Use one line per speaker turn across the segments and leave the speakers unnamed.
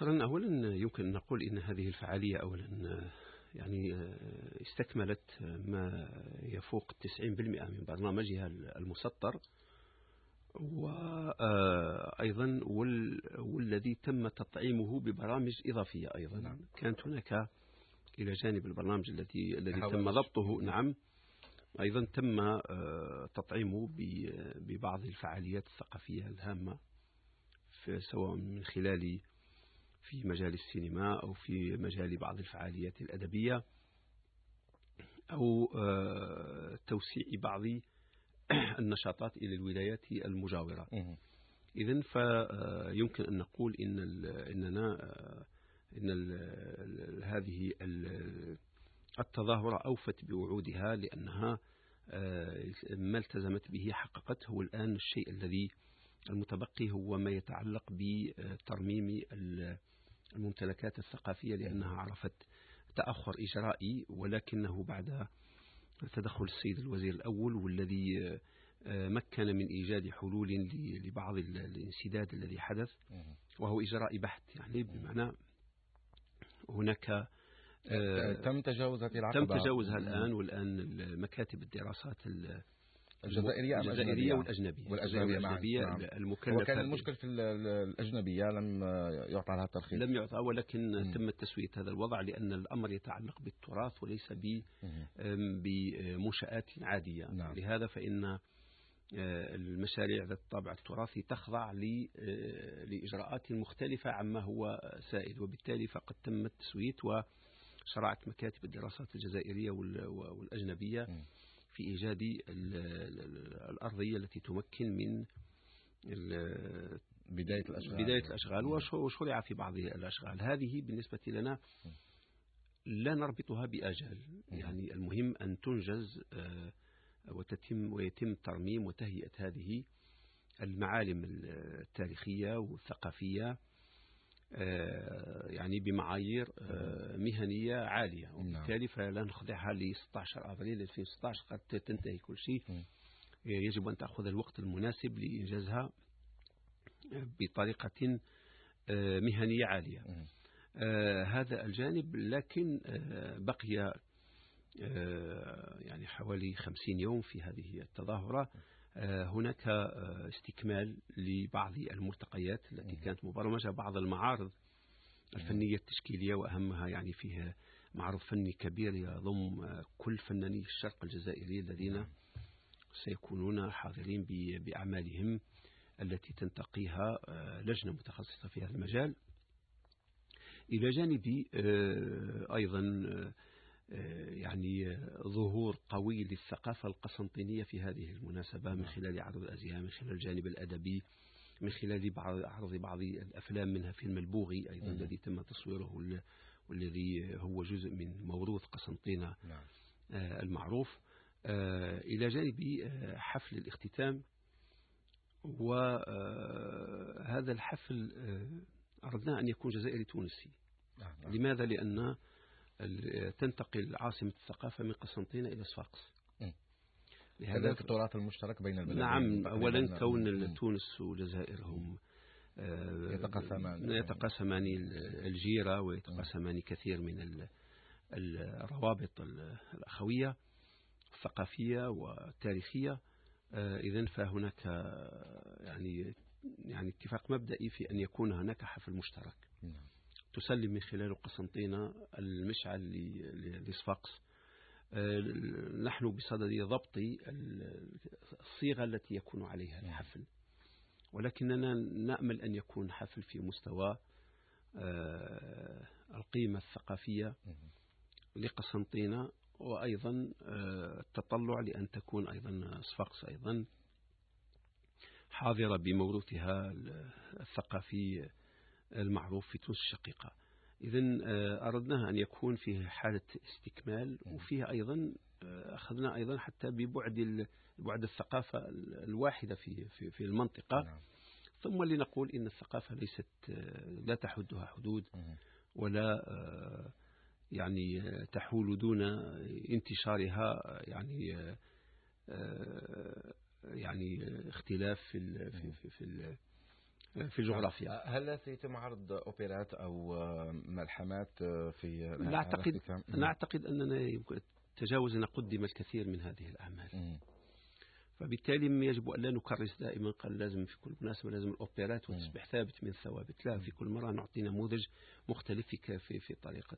شكرا. أولا يمكن أن نقول إن هذه الفعالية أولا يعني استكملت ما يفوق 90% من برنامجها المسطر، وأيضا والذي تم تطعيمه ببرامج إضافية أيضا.
نعم.
كانت هناك إلى جانب البرنامج الذي تم ضبطه، نعم، أيضا تم تطعيمه ببعض الفعاليات الثقافية الهامة، سواء من خلال في مجال السينما أو في مجال بعض الفعاليات الأدبية أو توسيع بعض النشاطات إلى الولايات المجاورة. إذن فيمكن أن نقول إن هذه التظاهرة أوفت بوعودها، لأنها ما التزمت به حققته. والآن الشيء الذي المتبقي هو ما يتعلق بترميم الممتلكات الثقافية، لأنها عرفت تأخر إجرائي، ولكنه بعد تدخل السيد الوزير الأول، والذي مكن من إيجاد حلول لبعض الانسداد الذي حدث، وهو إجراء بحث، يعني بمعنى هناك
تم تجاوز هذه العقبة،
تم تجاوزها الآن. والآن مكاتب الدراسات
الجزائرية
والأجنبية المكلفة.
وكان المشكل في الأجنبية لم يعطى لها الترخيص،
لم يعطى، ولكن تم تسوية هذا الوضع، لأن الأمر يتعلق بالتراث وليس بمنشآت عادية.
نعم.
لهذا فإن المشاريع ذات الطابع التراثي تخضع لإجراءات مختلفة عما هو سائد، وبالتالي فقد تم التسوية، وشرعت مكاتب الدراسات الجزائرية والأجنبية في إيجاد الأرضية التي تمكن من بداية الأشغال، وشرع في بعض الأشغال. هذه بالنسبة لنا لا نربطها بآجال، يعني المهم أن تنجز ويتم ترميم وتهيئة هذه المعالم التاريخية والثقافية يعني بمعايير مهنية عالية، وبالتالي فلا نخضعها ل 16 أبريل 2016 قد تنتهي كل شيء. يجب أن تأخذ الوقت المناسب لإنجازها بطريقة مهنية عالية. هذا الجانب، لكن بقي يعني حوالي 50 يوم في هذه التظاهرة. هناك استكمال لبعض الملتقيات التي كانت مبرمجة، بعض المعارض الفنية التشكيلية، وأهمها يعني فيها معرض فني كبير يضم كل فناني الشرق الجزائري الذين سيكونون حاضرين بأعمالهم التي تنتقيها لجنة متخصصة في هذا المجال، إلى جانب أيضا يعني ظهور قوي للثقافة القسنطينية في هذه المناسبة، من خلال عرض الأزياء، من خلال الجانب الأدبي، من خلال عرض بعض الأفلام، منها فيلم البوغي أيضا الذي تم تصويره، والذي هو جزء من موروث قسنطينة المعروف، إلى جانب حفل الاختتام. وهذا الحفل أردنا أن يكون جزائري تونسي. لماذا؟ لأن تنتقل عاصمة الثقافة من قسنطينة إلى صفاقس.
لهذا التراث المشترك بين البلدين.
نعم، أولا كون تونس والجزائر هم يتقاسمان الجيرة، ويتقاسمان كثير من الروابط الأخوية الثقافية والتاريخية. إذن فهناك يعني اتفاق مبدئي في أن يكون هناك حفل مشترك تسلم من خلاله قسنطينة المشعل لصفاقس. نحن بصدد ضبط الصيغة التي يكون عليها الحفل، ولكننا نأمل أن يكون حفل في مستوى القيمة الثقافية لقسنطينة، وأيضا التطلع لأن تكون أيضا صفاقس أيضا حاضرة بموروثها الثقافي المعروف في تونس الشقيقة. إذن أردناها أن يكون فيه حالة استكمال، وفيها أيضا أخذنا أيضا حتى ببعد الثقافة الواحدة في المنطقة. ثم لنقول إن الثقافة لا تحدها حدود، ولا يعني تحول دون انتشارها يعني اختلاف في الجغرافيا.
هل سيتم عرض أوبرات أو ملحمات في
لا أعتقد أننا تجاوزنا قدم الكثير من هذه الأعمال. فبالتالي يجب أن لا نكرس دائما قال لازم في كل مناسبة لازم الأوبرات وتصبح ثابت من ثوابت. لا، في كل مرة نعطي نموذج مختلف في طريقة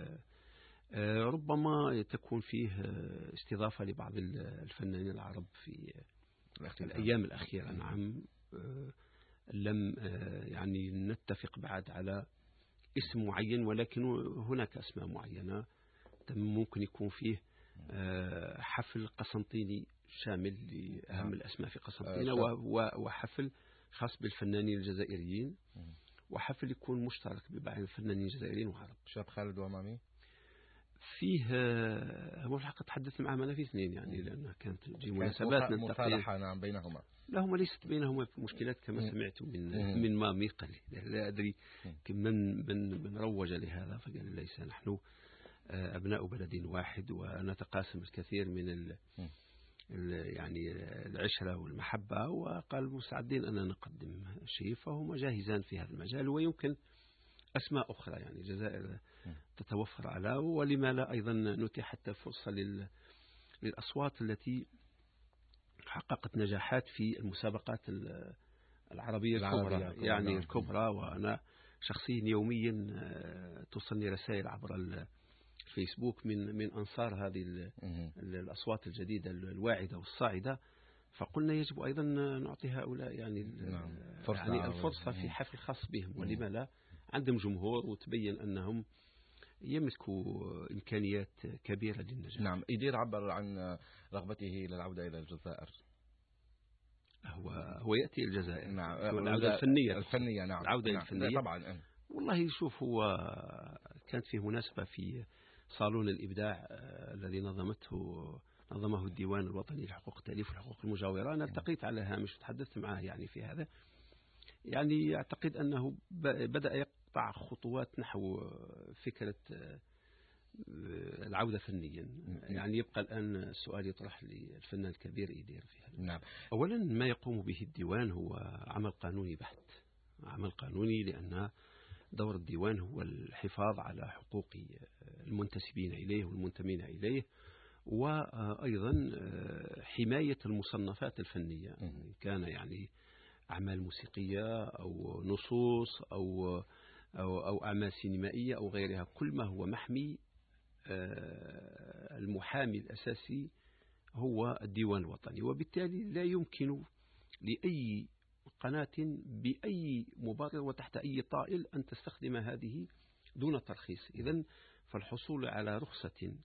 ربما تكون فيه استضافة لبعض الفنانين العرب في الأيام الأخيرة. نعم، لم يعني نتفق بعد على اسم معين، ولكن هناك أسماء معينة ممكن يكون فيه حفل قسنطيني شامل لأهم الأسماء في قسنطينة، وحفل خاص بالفنانين الجزائريين، وحفل يكون مشترك ببعض الفنانين الجزائريين وعرب.
شاب خالد ومامي
فيه هو الحقيقة تحدثت معهم أنا في اثنين يعني، لأنها كانت تجي مناسبات
مصالحة نعم بينهما.
لا، هم ليست بينهما مشكلات كما سمعت من مامي. قال لي لا أدري من روج لهذا، فقال ليس نحن أبناء بلد واحد ونتقاسم الكثير من يعني العشرة والمحبة، وقال مستعدين أن نقدم شيء، فهم جاهزان في هذا المجال. ويمكن أسماء أخرى يعني الجزائر تتوفر على، ولما لا أيضا نتيح حتى فرصة للأصوات التي حققت نجاحات في المسابقات العربية الكبرى يعني الكبرى. وأنا شخصيا يوميا توصلني رسائل عبر الفيسبوك من أنصار هذه الأصوات الجديدة الواعدة والصاعدة. فقلنا يجب أيضا نعطي هؤلاء يعني الفرصة في حفل خاص بهم، ولما لا، عندهم جمهور وتبين أنهم يملكوا إمكانيات كبيرة للنجاح.
نعم. إدير عبر عن رغبته للعودة إلى الجزائر.
هو يأتي الجزائر.
نعم.
العودة الفنية.
نعم.
العودة
نعم.
الفنية
طبعا.
والله شوف، هو كانت فيه مناسبة في صالون الإبداع الذي نظمه الديوان الوطني لحقوق التأليف وحقوق المجاورة. أنا التقيت على هامش وتحدثت معه يعني في هذا. يعني أعتقد أنه بدأ يقطع خطوات نحو فكرة العودة فنيا. يعني يبقى الآن السؤال يطرح للفنان الكبير إيدير في هذا.
نعم.
أولا ما يقوم به الديوان هو عمل قانوني بحت، عمل قانوني، لأن دور الديوان هو الحفاظ على حقوق المنتسبين إليه والمنتمين إليه، وأيضا حماية المصنفات الفنية، إن كان يعني أعمال موسيقية أو نصوص أو أعمال سينمائية أو غيرها. كل ما هو محمي المحامي الأساسي هو الديوان الوطني، وبالتالي لا يمكن لأي قناة بأي مبرر وتحت أي طائل أن تستخدم هذه دون ترخيص. إذن فالحصول على رخصة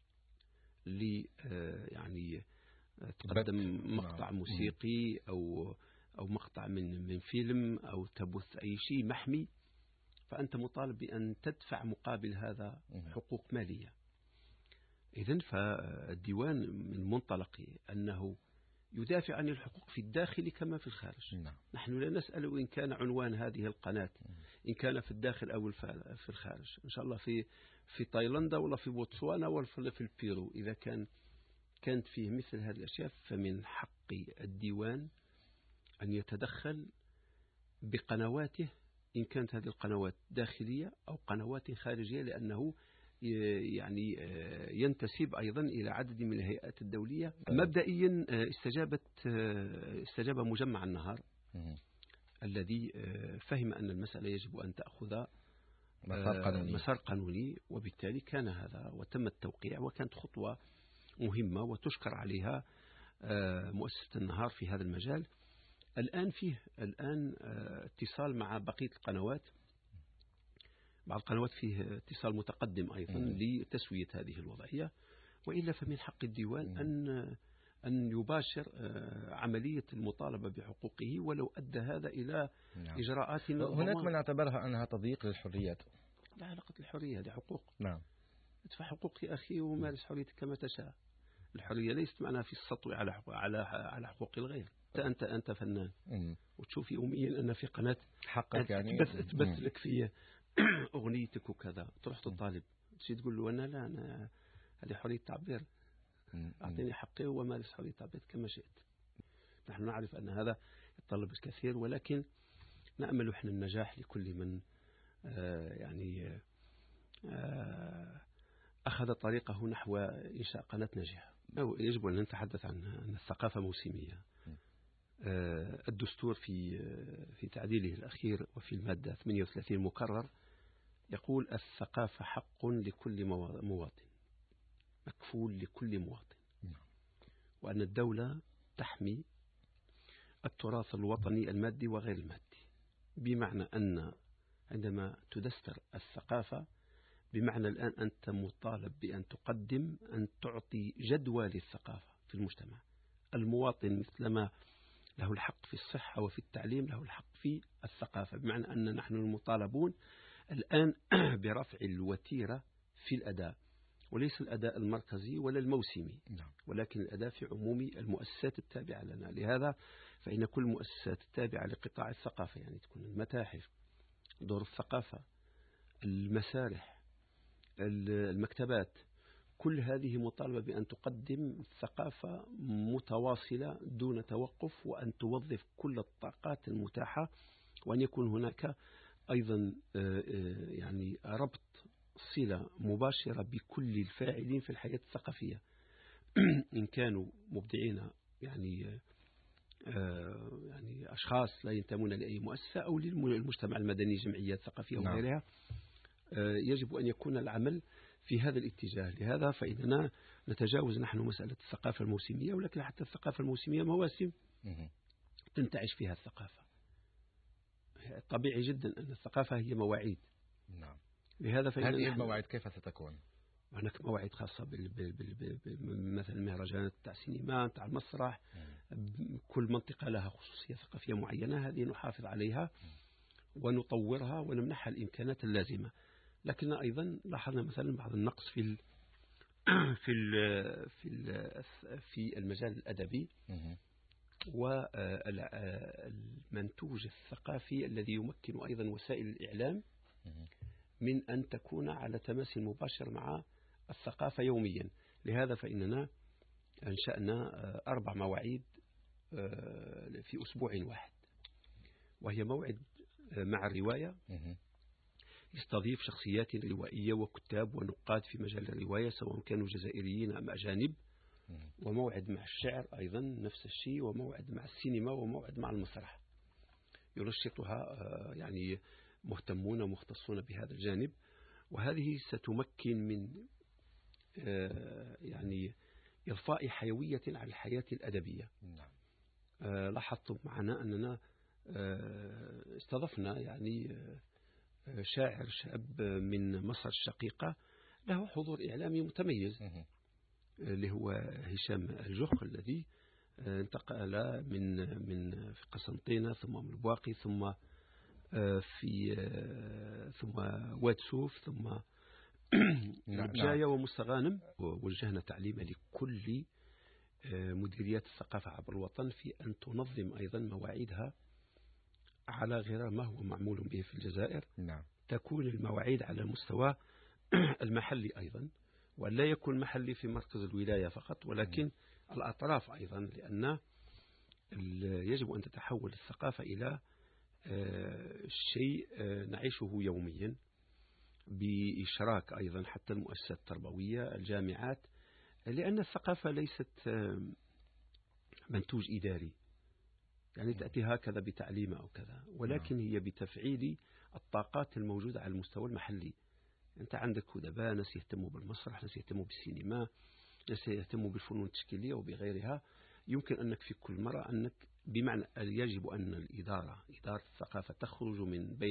يعني تقدم مقطع موسيقي أو مقطع من فيلم أو تبث أي شيء محمي، فأنت مطالب بأن تدفع مقابل هذا حقوق مالية. إذن فالديوان من منطلق أنه يدافع عن الحقوق في الداخل كما في الخارج. نحن لا نسأل إن كان عنوان هذه القناة إن كان في الداخل أو في الخارج، إن شاء الله في تايلاندا ولا في بوتسوانا ولا في البيرو، إذا كانت فيه مثل هذه الأشياء فمن حق الديوان أن يتدخل بقنواته، إن كانت هذه القنوات داخلية أو قنوات خارجية، لأنه يعني ينتسب أيضا إلى عدد من الهيئات الدولية. مبدئيا استجاب مجمع النهار الذي فهم أن المسألة يجب أن تأخذ مسار قانوني، وبالتالي كان هذا وتم التوقيع، وكانت خطوة مهمة وتشكر عليها مؤسسة النهار في هذا المجال. الآن فيه اتصال مع بقية القنوات، بعض القنوات فيه اتصال متقدم أيضا لتسوية هذه الوضعية، وإلا فمن حق الديوان أن يباشر عملية المطالبة بحقوقه ولو أدى هذا إلى إجراءات.
هناك من اعتبرها أنها تضييق للحريات.
لا علاقة الحرية، هذه حقوق.
نعم.
ادفع حقوقك يا أخي ومارس حريتك كما تشاء. الحرية ليست معناها في السطو على حقوق الغير. أنت فنان وتشوفي يوميا أن في قناة
حقك يعني
تبث لك في أغنيتك وكذا، تروح تطالب تقول له أنا هذه حرية تعبير، أعطيني حقي ومارس حرية تعبير كما شئت. نحن نعرف أن هذا يتطلب الكثير، ولكن نأمل إحنا النجاح لكل من يعني أخذ طريقه نحو إنشاء قناة ناجحة. يجب أن نتحدث عن الثقافة موسمية. الدستور في تعديله الأخير وفي المادة 38 مكرر يقول الثقافة حق لكل مواطن، مكفول لكل مواطن، وأن الدولة تحمي التراث الوطني المادي وغير المادي، بمعنى أن عندما تدستر الثقافة بمعنى الآن أنت مطالب بأن تقدم أن تعطي جدوى للثقافة في المجتمع. المواطن مثلما له الحق في الصحة وفي التعليم له الحق في الثقافة، بمعنى أن نحن المطالبون الآن برفع الوتيرة في الأداء، وليس الأداء المركزي ولا الموسمي، ولكن الأداء في عموم المؤسسات التابعة لنا. لهذا فإن كل المؤسسات التابعة لقطاع الثقافة، يعني تكون المتاحف، دور الثقافة، المسارح، المكتبات، كل هذه مطالبة بأن تقدم ثقافة متواصلة دون توقف، وأن توظف كل الطاقات المتاحة، وأن يكون هناك أيضا يعني ربط صلة مباشرة بكل الفاعلين في الحياة الثقافية إن كانوا مبدعين يعني أشخاص لا ينتمون لأي مؤسسة أو للمجتمع المدني، جمعيات ثقافية وغيرها. يجب أن يكون العمل في هذا الاتجاه. لهذا فإننا نتجاوز نحن مسألة الثقافة الموسمية، ولكن حتى الثقافة الموسمية مواسم تنتعش فيها الثقافة. طبيعي جدا أن الثقافة هي مواعيد. لهذا
هذه المواعيد كيف ستكون؟
هناك مواعيد خاصة مثل مهرجانات تاع السينما، تاع المسرح. كل منطقة لها خصوصية ثقافية معينة، هذه نحافظ عليها ونطورها ونمنحها الإمكانات اللازمة. لكن أيضا لاحظنا مثلا بعض النقص في المجال الأدبي والمنتوج الثقافي الذي يمكن أيضا وسائل الإعلام من أن تكون على تماس مباشر مع الثقافة يوميا. لهذا فإننا أنشأنا 4 مواعيد في أسبوع واحد، وهي موعد مع الرواية يستضيف شخصيات روائية وكتاب ونقاد في مجال الرواية سواء كانوا جزائريين أم أجانب، وموعد مع الشعر أيضا نفس الشيء، وموعد مع السينما، وموعد مع المسرح. ينشطها يعني مهتمون ومختصون بهذا الجانب، وهذه ستمكن من يعني إضفاء حيوية على الحياة الأدبية. لاحظتم معنا أننا استضفنا يعني شاعر شاب من مصر الشقيقة له حضور إعلامي متميز، اللي هو هشام الجخ، الذي انتقل من قسنطينة ثم من البواقي ثم ثم واد سوف ثم بجاية ومستغانم. ووجهنا تعليم لكل مديريات الثقافة عبر الوطن في أن تنظم أيضا مواعيدها على غير ما هو معمول به في الجزائر. تكون المواعيد على المستوى المحلي أيضا، وأن لا يكون محلي في مركز الولاية فقط، ولكن الأطراف أيضا، لأن يجب أن تتحول الثقافة إلى شيء نعيشه يوميا، بإشراك أيضا حتى المؤسسات التربوية، الجامعات، لأن الثقافة ليست منتوج إداري يعني تأتي هكذا بتعليم أو كذا، ولكن هي بتفعيل الطاقات الموجودة على المستوى المحلي. أنت عندك أدباء، ناس يهتموا بالمسرح، ناس يهتموا بالسينما، ناس يهتموا بالفنون التشكيلية وبغيرها. يمكن أنك في كل مرة أنك بمعنى يجب أن إدارة الثقافة تخرج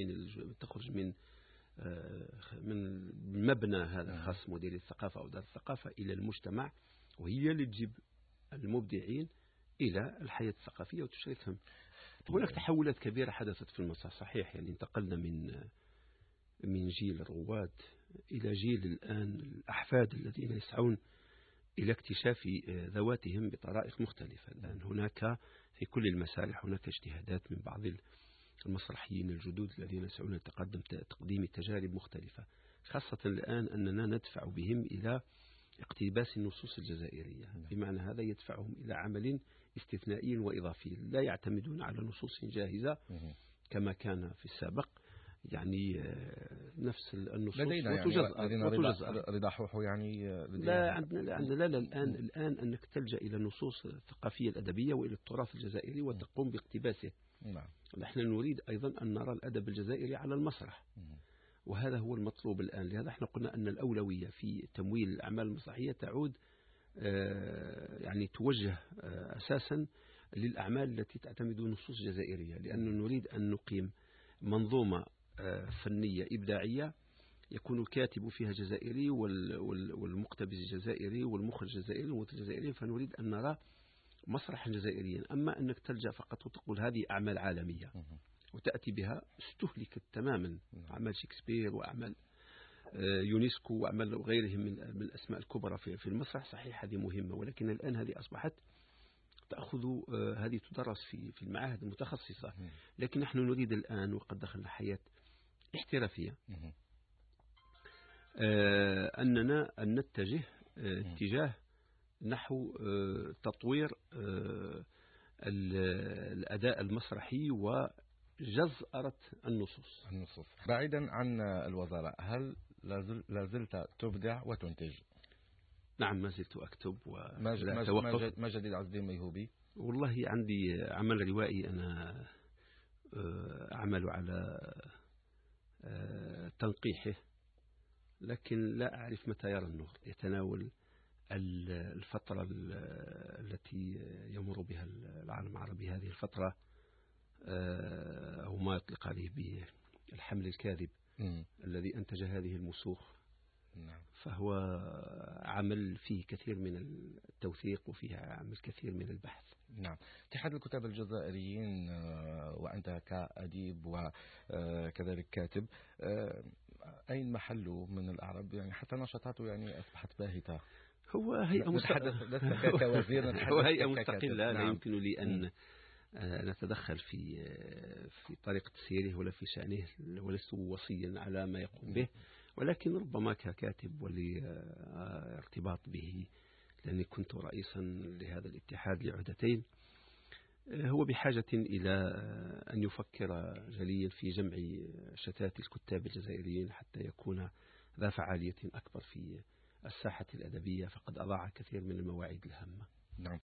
من مبنى هذا خاص مدير الثقافة أو دار الثقافة إلى المجتمع، وهي اللي تجيب المبدعين إلى الحياة الثقافية وتشاركهم. هناك تحولات كبيرة حدثت في المسار، صحيح، يعني انتقلنا من جيل الرواد إلى جيل الآن الأحفاد الذين يسعون إلى اكتشاف ذواتهم بطرائق مختلفة. الآن هناك في كل المسارح هناك اجتهادات من بعض المسرحيين الجدد الذين يسعون تقديم تجارب مختلفة، خاصة الآن أننا ندفع بهم إلى اقتباس النصوص الجزائرية. بمعنى هذا يدفعهم إلى عمل استثنائي وإضافي، لا يعتمدون على نصوص جاهزة كما كان في السابق، يعني نفس النصوص
لدينا رضا حوحو يعني
لا عندنا الآن أنك تلجأ إلى النصوص الثقافية الأدبية وإلى التراث الجزائري وتقوم باقتباسه.
نعم.
نحن نريد أيضا أن نرى الأدب الجزائري على المسرح، وهذا هو المطلوب الآن. لهذا احنا قلنا أن الأولوية في تمويل الأعمال المسرحية تعود يعني توجه أساسا للأعمال التي تعتمد نصوص جزائرية، لأننا نريد أن نقيم منظومة فنية إبداعية يكون الكاتب فيها جزائري والمقتبس جزائري والمخرج جزائري والمنتج جزائري، فنريد أن نرى مسرحا جزائريا. أما أنك تلجأ فقط وتقول هذه أعمال عالمية وتأتي بها، استهلكت تماما أعمال شكسبير وأعمال يونسكو وأعمال غيرهم من الأسماء الكبرى في المسرح. صحيح هذه مهمة، ولكن الآن هذه أصبحت هذه تدرس في المعاهد المتخصصة، لكن نحن نريد الآن وقد دخلنا حياة احترافية أننا أن نتجه اتجاه نحو تطوير الأداء المسرحي وجزءرة النصوص.
بعيدا عن الوزارة، هل لازلت تبدع وتنتج؟
نعم، ما زلت أكتب
ولا أتوقف. ما جديد عز الدين ميهوبي؟
والله عندي عمل روائي أنا أعمل على تنقيحه، لكن لا أعرف متى يرى النور. يتناول الفترة التي يمر بها العالم العربي، هذه الفترة أو ما يطلق عليه بالحمل الكاذب الذي أنتج هذه المسوخ.
نعم.
فهو عمل فيه كثير من التوثيق وفيه عمل كثير من البحث.
نعم. اتحاد الكتاب الجزائريين وأنت كأديب وكذلك كاتب، أين محله من الأعراب؟ يعني حتى نشاطاته يعني أصبحت باهتة.
هو هيئة مستقلة. لا يمكن لي أن نتدخل في طريقة سيره ولا في شأنه، ولست وصيا على ما يقوم به، ولكن ربما ككاتب ولي ارتباط به، لأني كنت رئيسا لهذا الاتحاد لعهدتين. هو بحاجة إلى أن يفكر جليا في جمع شتات الكتاب الجزائريين حتى يكون ذا فعالية أكبر في الساحة الأدبية، فقد أضاع كثير من المواعيد الهامة.
نعم.